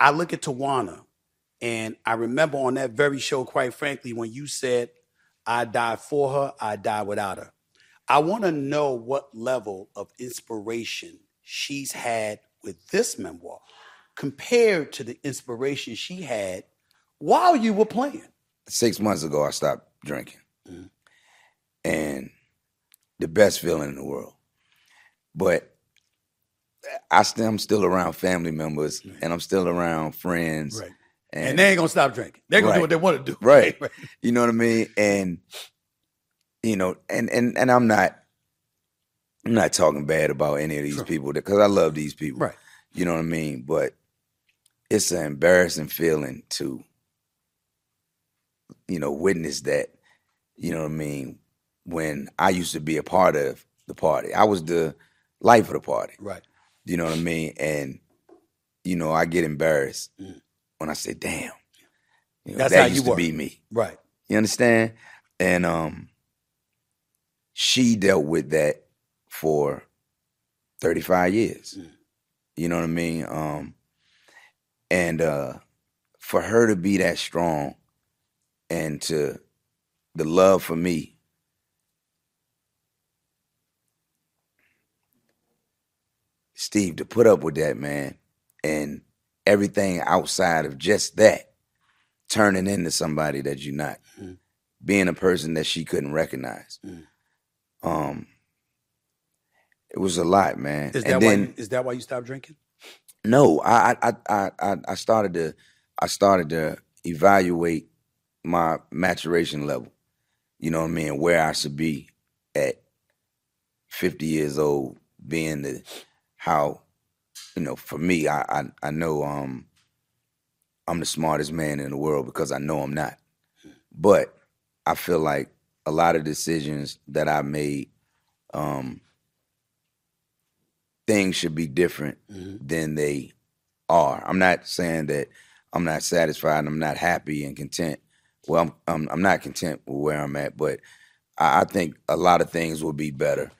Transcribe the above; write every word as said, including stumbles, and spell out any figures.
I look at Tawana, and I remember on that very show, quite frankly, when you said, I die for her, I die without her. I want to know what level of inspiration she's had with this memoir compared to the inspiration she had while you were playing. Six months ago, I stopped drinking. Mm-hmm. And the best feeling in the world. But I still, I'm still around family members, right. And I'm still around friends. Right. And, and they ain't going to stop drinking. They're going right. to do what they want to do. Right. right. You know what I mean? And, you know, and, and, and I'm not, I'm not talking bad about any of these sure. people because I love these people. Right. You know what I mean? But it's an embarrassing feeling to, you know, witness that, you know what I mean, when I used to be a part of the party. I was the life of the party. Right. You know what I mean? And, you know, I get embarrassed mm. when I say, damn, you know, That's that how used you to be me. Right. You understand? And um, she dealt with that for thirty-five years. Mm. You know what I mean? Um, and uh, for her to be that strong and to the love for me, Steve, to put up with that, man, and everything outside of just that, turning into somebody that you're not, mm. being a person that she couldn't recognize. Mm. Um, it was a lot, man. Is and that then, why? Is that why you stopped drinking? No, I, I, I, I, I started to, I started to evaluate my maturation level. You know what I mean? Where I should be at fifty years old, being the how, you know, for me, I, I, I know um, I'm the smartest man in the world because I know I'm not. But I feel like a lot of decisions that I made, um, things should be different mm-hmm. than they are. I'm not saying that I'm not satisfied and I'm not happy and content. Well, I'm I'm, I'm not content with where I'm at, but I, I think a lot of things will be better